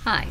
Hi.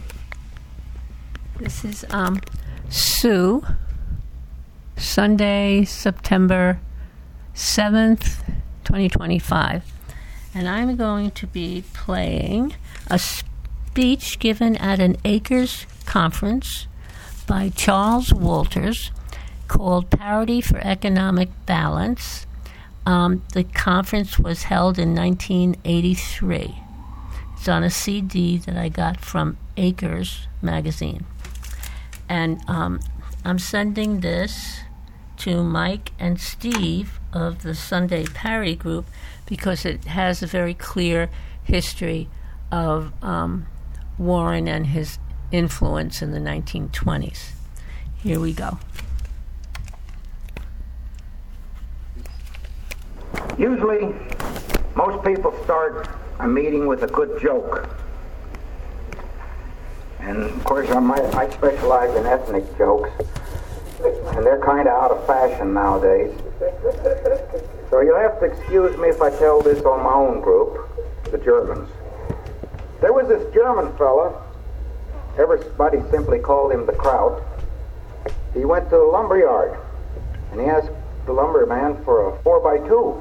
This is Sue. Sunday, September 7th, 2025. And I'm going to be playing a speech given at an Acres conference by Charles Walters called Parity for Economic Balance. The conference was held in 1983. It's on a CD that I got from Acres magazine. And I'm sending this to Mike and Steve of the Sunday Parity Group because it has a very clear history of Warren and his influence in the 1920s. Here we go. Usually, most people start a meeting with a good joke. And of course, I specialize in ethnic jokes, and they're kind of out of fashion nowadays. So you'll have to excuse me if I tell this on my own group, the Germans. There was this German fella, everybody simply called him the Kraut. He went to the lumber yard, and he asked the lumberman for a 4x2.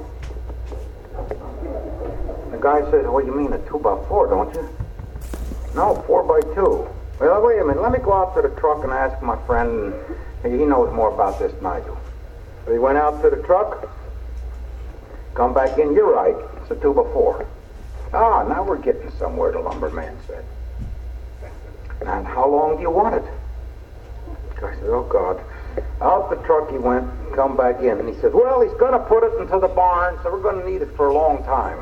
The guy says, "Well, you mean a 2x4, don't you?" "No, 4x2. "Well, wait a minute. Let me go out to the truck and ask my friend. He knows more about this than I do." So he went out to the truck, come back in. "You're right. It's a 2x4. "Ah, now we're getting somewhere," the lumberman said. "And how long do you want it?" The guy said, "Oh, God." Out the truck he went, come back in, and he said, "Well, he's going to put it into the barn, so we're going to need it for a long time."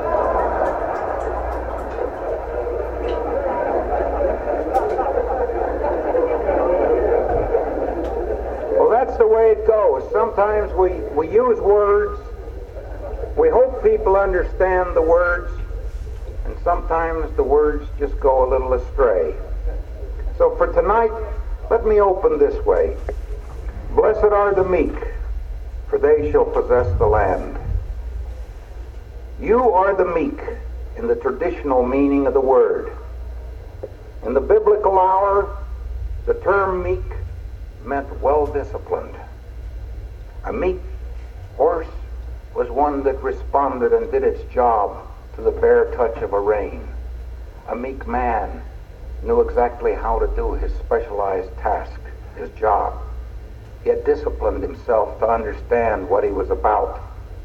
Well, that's the way it goes. Sometimes we use words, we hope people understand the words, and sometimes the words just go a little astray. So for tonight, let me open this way. Blessed are the meek, for they shall possess the land. You are the meek in the traditional meaning of the word. In the biblical hour, the term meek meant well-disciplined. A meek horse was one that responded and did its job to the bare touch of a rein. A meek man knew exactly how to do his specialized task, his job. He had disciplined himself to understand what he was about.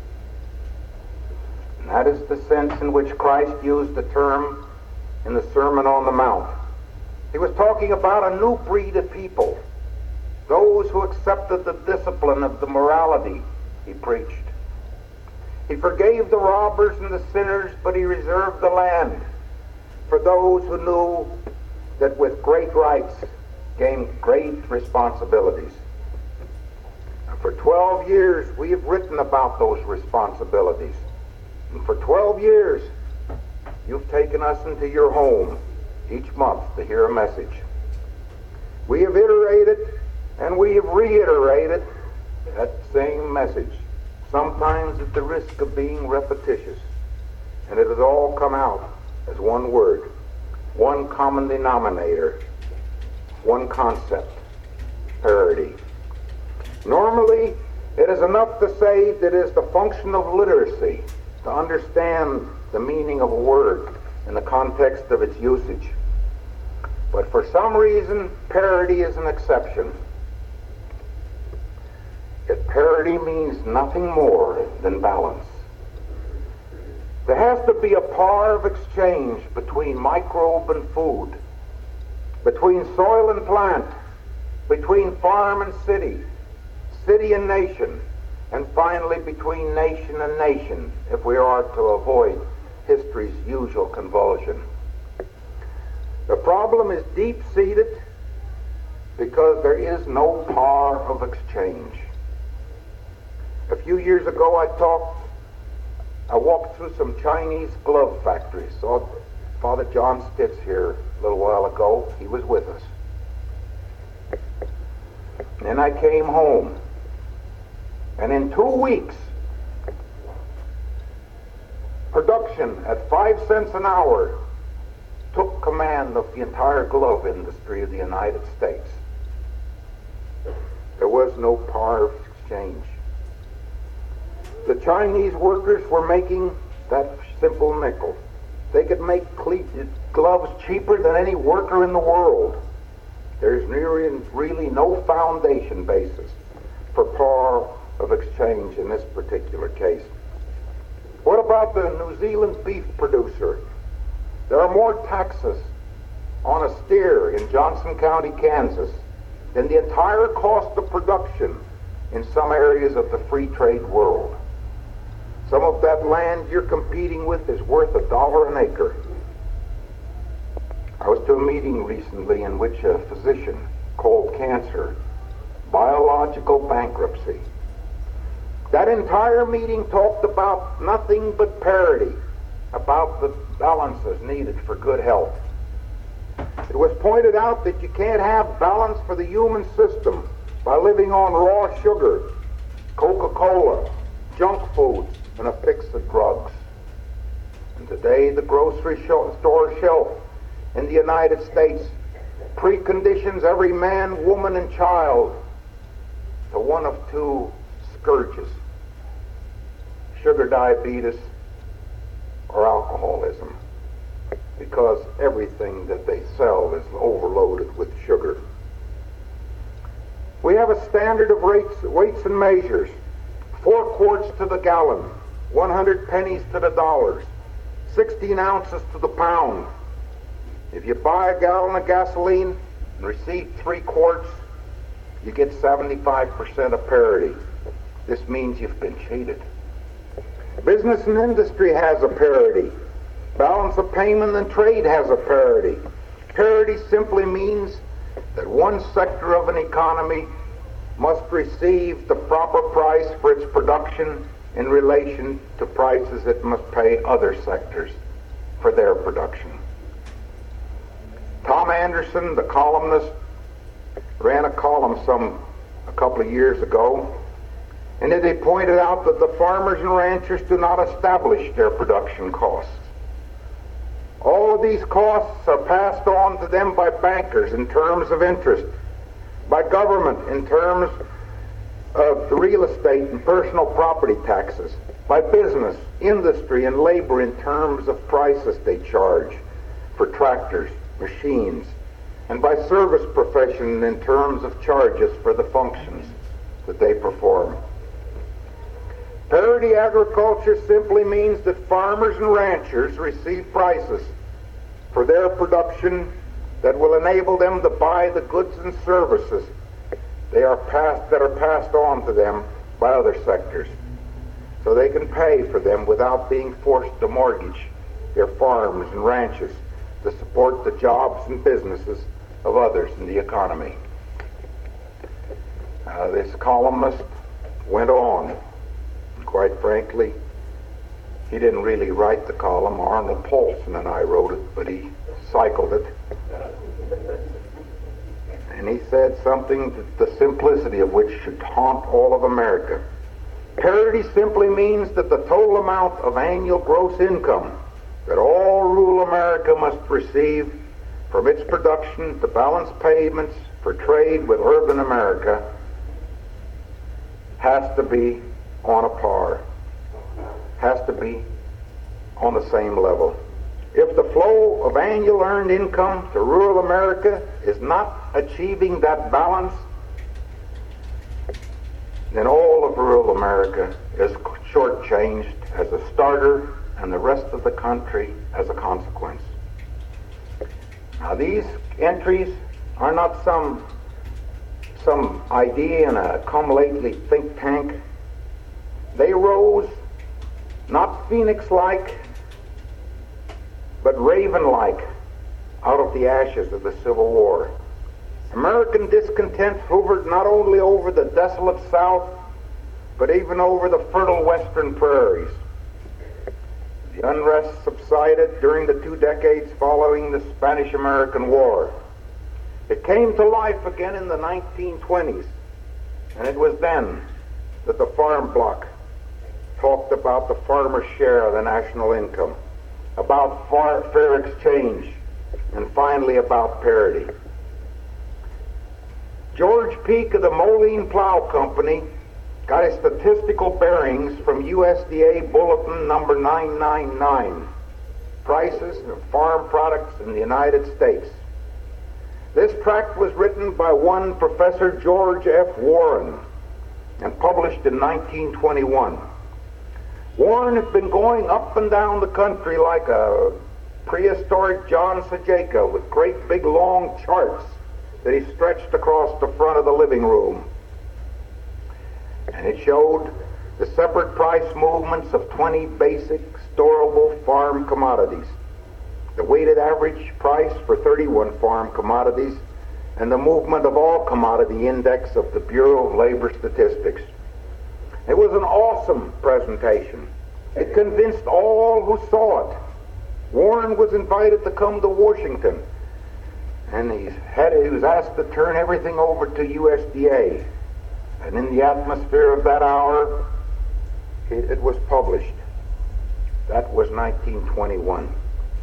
And that is the sense in which Christ used the term in the Sermon on the Mount. He was talking about a new breed of people, those who accepted the discipline of the morality he preached. He forgave the robbers and the sinners, but he reserved the land for those who knew that with great rights came great responsibilities. For 12 years, we have written about those responsibilities. And for 12 years, you've taken us into your home each month to hear a message. We have iterated and we have reiterated that same message, sometimes at the risk of being repetitious. And it has all come out as one word, one common denominator, one concept: parity. Normally, it is enough to say that it is the function of literacy to understand the meaning of a word in the context of its usage. But for some reason, parity is an exception. Yet parity means nothing more than balance. There has to be a par of exchange between microbe and food, between soil and plant, between farm and city, city and nation, and finally between nation and nation, if we are to avoid history's usual convulsion. The problem is deep-seated because there is no par of exchange. A few years ago I walked through some Chinese glove factories. Saw Father John Stitz here a little while ago. He was with us. Then I came home. And in 2 weeks, production at 5 cents an hour took command of the entire glove industry of the United States. There was no power of exchange. The Chinese workers were making that simple nickel. They could make gloves cheaper than any worker in the world. There's really no foundation basis for power of exchange in this particular case. What about the New Zealand beef producer? There are more taxes on a steer in Johnson County, Kansas, than the entire cost of production in some areas of the free trade world. Some of that land you're competing with is worth $1 an acre. I was to a meeting recently in which a physician called cancer biological bankruptcy. That entire meeting talked about nothing but parity, about the balances needed for good health. It was pointed out that you can't have balance for the human system by living on raw sugar, Coca-Cola, junk food, and a fix of drugs. And today the grocery store shelf in the United States preconditions every man, woman, and child to one of two scourges: sugar diabetes or alcoholism, because everything that they sell is overloaded with sugar. We have a standard of weights and measures: 4 quarts to the gallon, 100 pennies to the dollars, 16 ounces to the pound. If you buy a gallon of gasoline and receive 3 quarts, you get 75% of parity. This means you've been cheated. Business and industry has a parity. Balance of payment and trade has a parity. Parity simply means that one sector of an economy must receive the proper price for its production in relation to prices it must pay other sectors for their production. Tom Anderson, the columnist, ran a column a couple of years ago, and he pointed out that the farmers and ranchers do not establish their production costs. All of these costs are passed on to them by bankers in terms of interest, by government in terms of the real estate and personal property taxes, by business, industry, and labor in terms of prices they charge for tractors, machines, and by service profession in terms of charges for the functions that they perform. Parity agriculture simply means that farmers and ranchers receive prices for their production that will enable them to buy the goods and services that are passed on to them by other sectors, so they can pay for them without being forced to mortgage their farms and ranches to support the jobs and businesses of others in the economy. This columnist went on. Quite frankly, he didn't really write the column. Arnold Paulson and I wrote it, but he cycled it. And he said something that the simplicity of which should haunt all of America. Parity simply means that the total amount of annual gross income that all rural America must receive from its production to balance payments for trade with urban America has to be on a par, has to be on the same level. If the flow of annual earned income to rural America is not achieving that balance, then all of rural America is shortchanged as a starter and the rest of the country as a consequence. Now, these entries are not some idea in a come-lately think tank. They rose not phoenix-like, but raven-like out of the ashes of the Civil War. American discontent hovered not only over the desolate South, but even over the fertile western prairies. The unrest subsided during the 2 decades following the Spanish-American War. It came to life again in the 1920s, and it was then that the Farm Bloc talked about the farmer's share of the national income, about fair exchange, and finally about parity. George Peak of the Moline Plow Company got his statistical bearings from USDA Bulletin number 999, Prices of Farm Products in the United States. This tract was written by one Professor George F. Warren and published in 1921. Warren had been going up and down the country like a prehistoric John Sajaka with great big long charts that he stretched across the front of the living room. And it showed the separate price movements of 20 basic storable farm commodities, the weighted average price for 31 farm commodities, and the movement of all commodity index of the Bureau of Labor Statistics. It was an awesome presentation. It convinced all who saw it. Warren was invited to come to Washington, and he was asked to turn everything over to USDA. And in the atmosphere of that hour, it was published. That was 1921.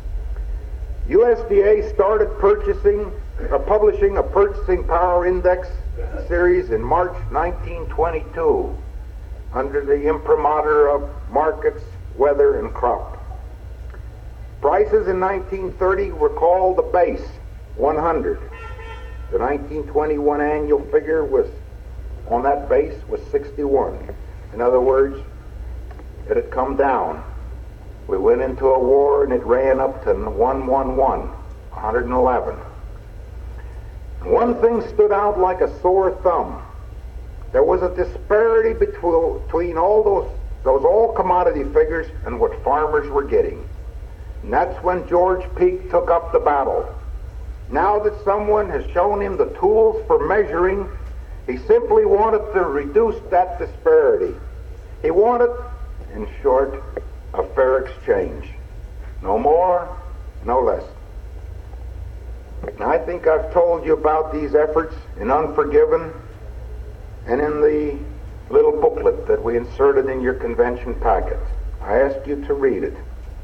USDA started publishing a purchasing power index series in March 1922 under the imprimatur of markets, weather, and crop. Prices in 1930 were called the base, 100. The 1921 annual figure on that base was 61. In other words, it had come down. We went into a war and it ran up to 111. One thing stood out like a sore thumb. There was a disparity between all those all commodity figures and what farmers were getting. And that's when George Peak took up the battle. Now that someone has shown him the tools for measuring, he simply wanted to reduce that disparity. He wanted, in short, a fair exchange. No more, no less. Now, I think I've told you about these efforts in Unforgiven and in the little booklet that we inserted in your convention packet. I ask you to read it.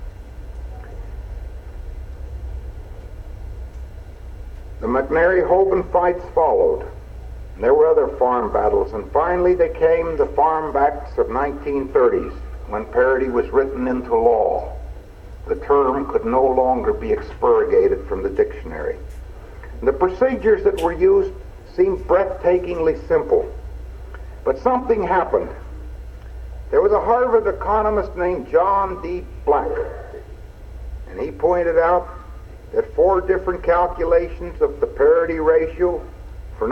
The McNary-Hoban fights followed. There were other farm battles, and finally there came the Farm Acts of 1930s, when parity was written into law. The term could no longer be expurgated from the dictionary. And the procedures that were used seemed breathtakingly simple. But something happened. There was a Harvard economist named John D. Black, and he pointed out that 4 different calculations of the parity ratio for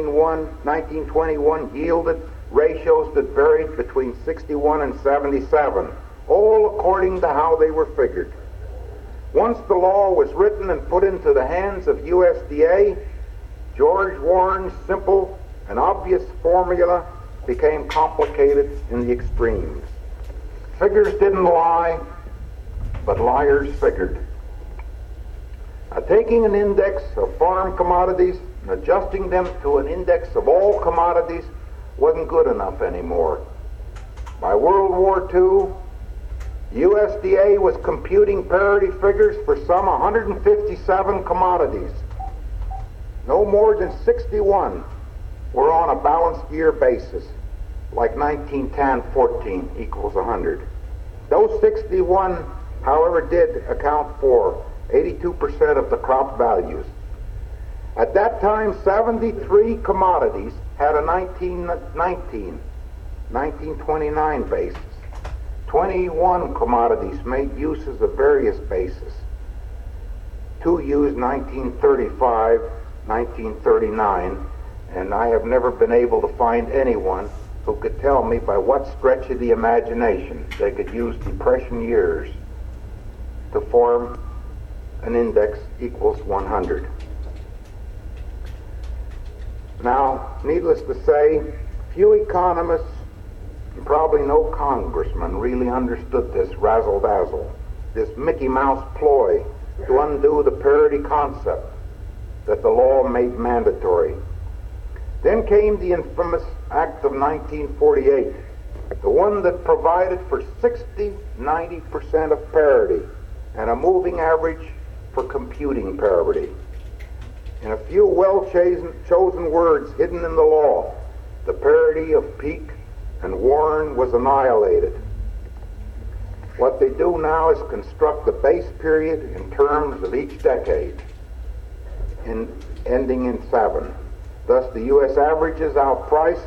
1921 yielded ratios that varied between 61 and 77, all according to how they were figured. Once the law was written and put into the hands of USDA, George Warren's simple and obvious formula became complicated in the extremes. Figures didn't lie, but liars figured. Now, taking an index of farm commodities and adjusting them to an index of all commodities wasn't good enough anymore. By World War II, USDA was computing parity figures for some 157 commodities. No more than 61 were on a balanced year basis, like 1910-14 equals 100. Those 61, however, did account for 82% of the crop values. At that time, 73 commodities had a 1929 basis. 21 commodities made uses of various bases. 2 used 1935, 1939, and I have never been able to find anyone who could tell me by what stretch of the imagination they could use Depression years to form an index equals 100. Now, needless to say, few economists and probably no congressman really understood this razzle-dazzle, this Mickey Mouse ploy to undo the parity concept that the law made mandatory. Then came the infamous Act of 1948, the one that provided for 60-90% of parity and a moving average for computing parity. In a few well-chosen words hidden in the law, the parity of Peake and Warren was annihilated. What they do now is construct the base period in terms of each decade, ending in 7. Thus, the USDA averages out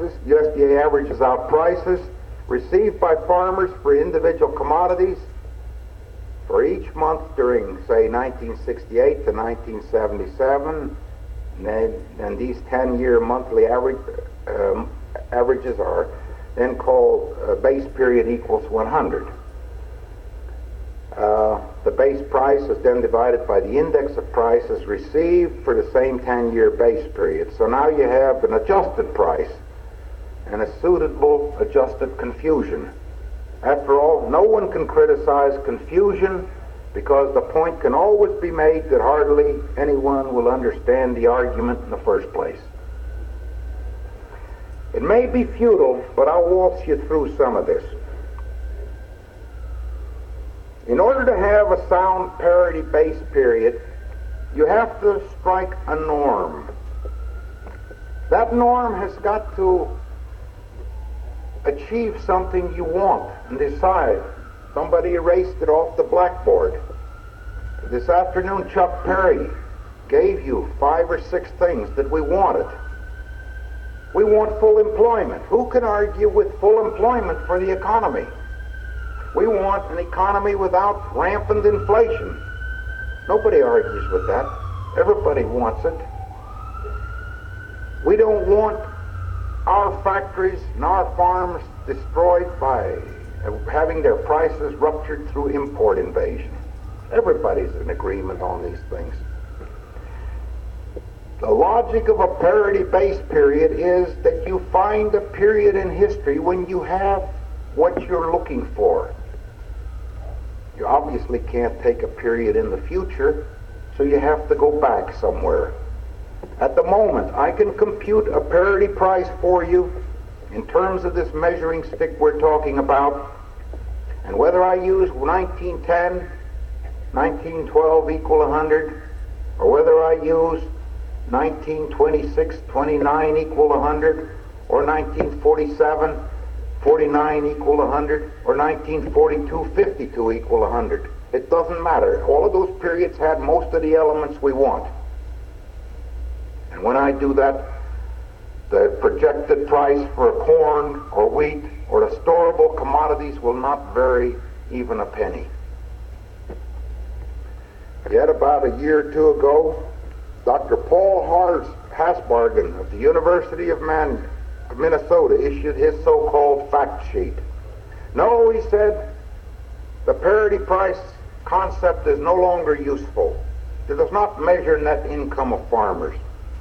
prices received by farmers for individual commodities for each month during, say, 1968 to 1977, and these 10-year monthly averages are then called base period equals 100. The base price is then divided by the index of prices received for the same 10-year base period. So now you have an adjusted price and a suitable adjusted confusion. After all, no one can criticize confusion because the point can always be made that hardly anyone will understand the argument in the first place. It may be futile, but I'll waltz you through some of this. In order to have a sound parity base period, you have to strike a norm. That norm has got to achieve something you want and decide. Somebody erased it off the blackboard. This afternoon, Chuck Perry gave you 5 or 6 things that we wanted. We want full employment. Who can argue with full employment for the economy? We want an economy without rampant inflation. Nobody argues with that. Everybody wants it. We don't want our factories and our farms destroyed by having their prices ruptured through import invasion. Everybody's in agreement on these things. The logic of a parity base period is that you find a period in history when you have what you're looking for. You obviously can't take a period in the future, so you have to go back somewhere. At the moment, I can compute a parity price for you in terms of this measuring stick we're talking about, and whether I use 1910, 1912 equal 100, or whether I use 1926, 29 equal 100, or 1947, 49 equal 100, or 1942, 52 equal 100. It doesn't matter. All of those periods had most of the elements we want. And when I do that, the projected price for corn or wheat or the storable commodities will not vary even a penny. Yet about a year or two ago, Dr. Paul Hasbargen of the University of Minnesota issued his so-called fact sheet. No, he said, the parity price concept is no longer useful. It does not measure net income of farmers.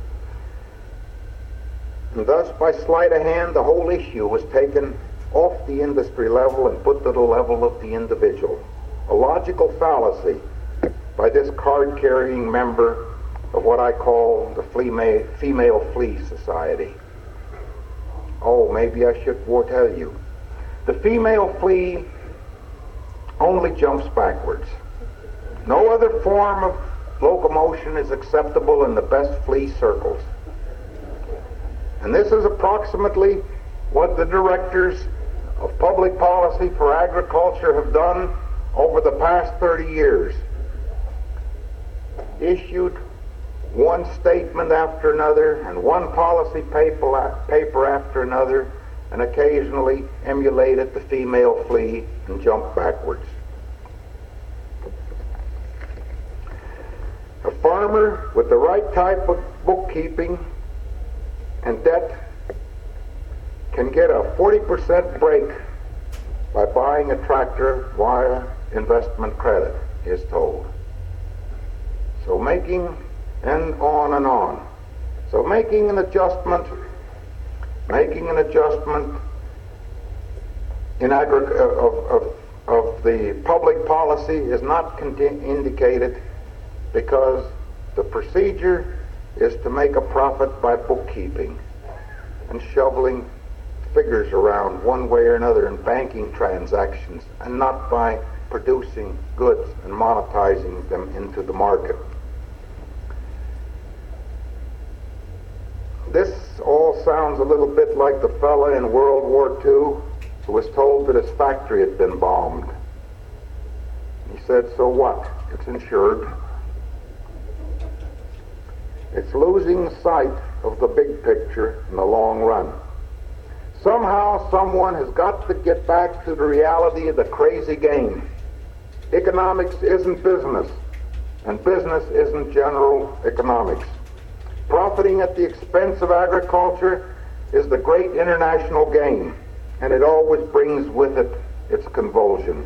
And thus, by sleight of hand, the whole issue was taken off the industry level and put to the level of the individual. A logical fallacy by this card-carrying member of what I call the Female Flea Society. Oh, maybe I should foretell you. The female flea only jumps backwards. No other form of locomotion is acceptable in the best flea circles. And this is approximately what the directors of public policy for agriculture have done over the past 30 years. Issued one statement after another and one policy paper after another, and occasionally emulated the female flea and jumped backwards. A farmer with the right type of bookkeeping and debt can get a 40% break by buying a tractor via investment credit, is told. So making, and on and on. So making an adjustment in of the public policy is not indicated, because the procedure is to make a profit by bookkeeping and shoveling figures around one way or another in banking transactions, and not by producing goods and monetizing them into the market. This all sounds a little bit like the fella in World War II who was told that his factory had been bombed. He said, so what? It's insured. It's losing sight of the big picture in the long run. Somehow someone has got to get back to the reality of the crazy game. Economics isn't business, and business isn't general economics. Profiting at the expense of agriculture is the great international game, and it always brings with it its convulsion.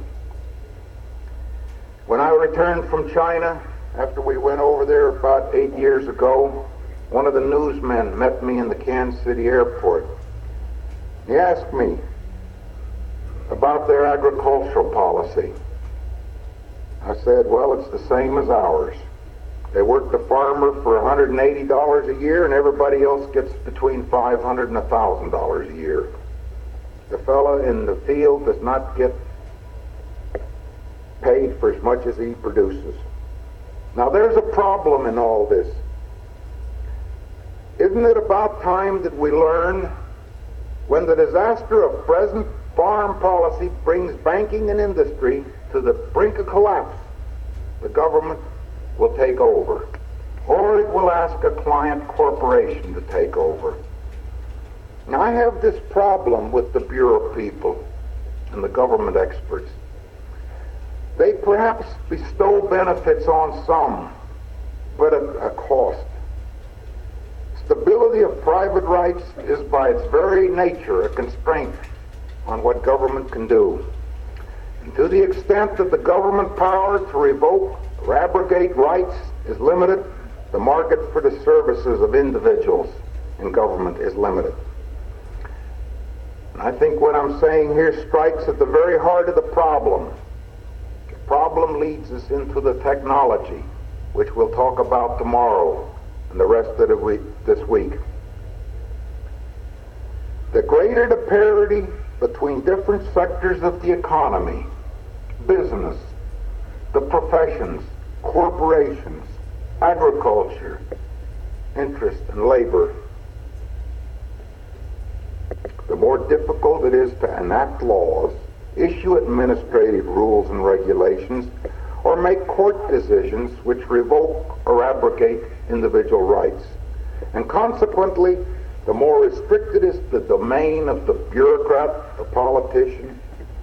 When I returned from China, after we went over there about 8 years ago, one of the newsmen met me in the Kansas City airport. He asked me about their agricultural policy. I said, well, it's the same as ours. They work the farmer for $180 a year, and everybody else gets between $500 and $1,000 a year. The fellow in the field does not get paid for as much as he produces. Now there's a problem in all this. Isn't it about time that we learn when the disaster of present farm policy brings banking and industry to the brink of collapse, the government will take over, or it will ask a client corporation to take over. Now I have this problem with the Bureau people and the government experts. They perhaps bestow benefits on some, but at a cost. Stability of private rights is by its very nature a constraint on what government can do. And to the extent that the government power to revoke or abrogate rights is limited, the market for the services of individuals in government is limited. And I think what I'm saying here strikes at the very heart of the problem. The problem leads us into the technology, which we'll talk about tomorrow and the rest of this week. The greater the parity between different sectors of the economy, business, the professions, corporations, agriculture, interest, and labor, the more difficult it is to enact laws, issue administrative rules and regulations, or make court decisions which revoke or abrogate individual rights. And consequently, the more restricted is the domain of the bureaucrat, the politician,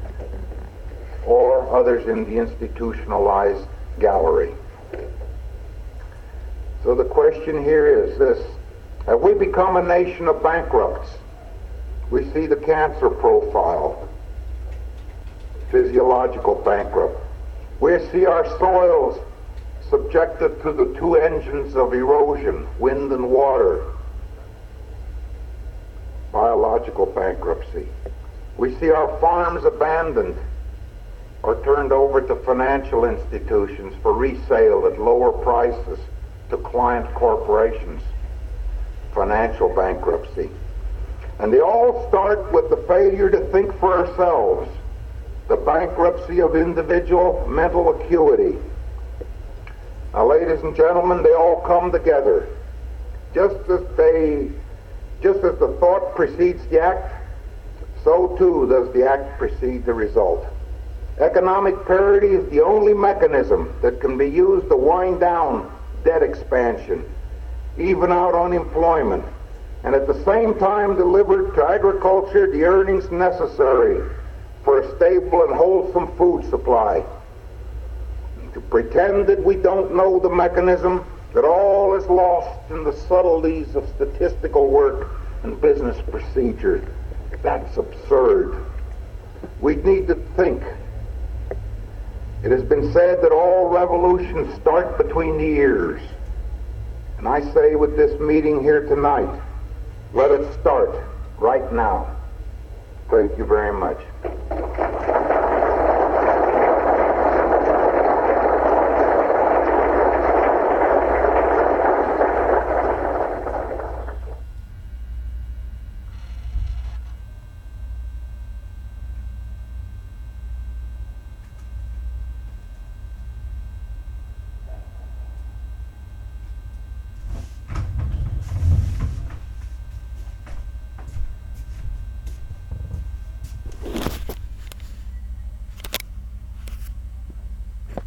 or others in the institutionalized gallery. So the question here is this: have we become a nation of bankrupts? We see the cancer profile, physiological bankrupt. We see our soils subjected to the two engines of erosion, wind and water, biological bankruptcy. We see our farms abandoned or turned over to financial institutions for resale at lower prices to client corporations, financial bankruptcy. And they all start with the failure to think for ourselves, the bankruptcy of individual mental acuity. Now, ladies and gentlemen, they all come together. Just as the thought precedes the act, so too does the act precede the result. Economic parity is the only mechanism that can be used to wind down debt expansion, even out unemployment, and at the same time deliver to agriculture the earnings necessary for a stable and wholesome food supply. To pretend that we don't know the mechanism, that all is lost in the subtleties of statistical work and business procedure, that's absurd. We need to think. It has been said that all revolutions start between the ears. And I say with this meeting here tonight, let it start right now. Thank you very much.